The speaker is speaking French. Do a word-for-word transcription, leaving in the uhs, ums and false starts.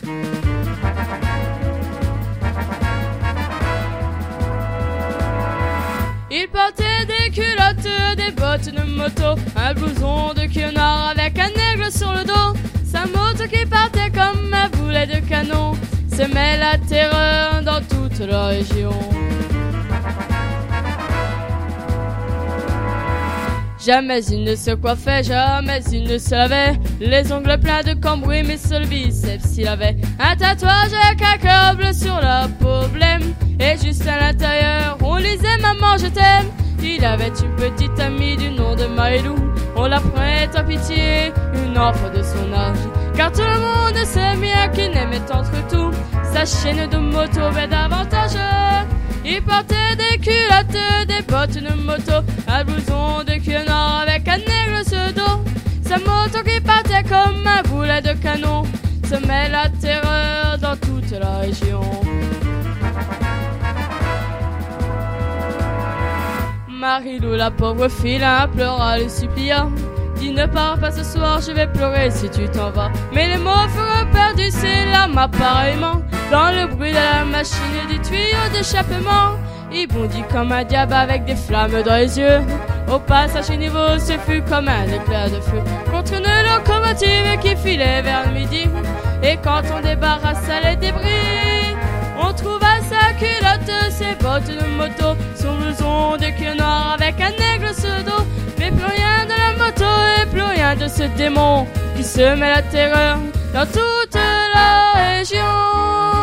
Il portait des culottes, des bottes de moto, un blouson de cuir noir avec un aigle sur le dos. Sa moto qui partait comme un boulet de canon semait la terreur dans toute la région. Jamais il ne se coiffait, jamais il ne se lavait, les ongles pleins de cambouis, mais sur le biceps il avait un tatouage avec un cœur bleu sur la peau blême. Et juste à l'intérieur on lisait Maman je t'aime. Il avait une petite amie du nom de Marilou, on la prenait en pitié, une enfant de son âge, car tout le monde sait bien qu'il n'aimait entre tout sa chaîne de moto, mais davantage il portait des culottes, des bottes de moto, un blouson de cuir noir avec un aigle sur le dos. Sa moto qui partait comme un boulet de canon semait la terreur dans toute la région. Marilou, la pauvre fille, implora, le supplia. Dis ne pars pas ce soir, je vais pleurer si tu t'en vas. Mais les mots furent perdus, ses larmes appareillement, dans le bruit de la machine et du tuyau d'échappement. Il bondit comme un diable avec des flammes dans les yeux. Au passage niveau, ce fut comme un éclair de feu contre une locomotive qui filait vers midi. Et quand on débarrassa les débris, on trouva sa culotte, ses bottes de moto, son blouson de cuir noir avec un aigle sur le dos. Mais plus rien de la moto et plus rien de ce démon qui semait la terreur dans toute la région.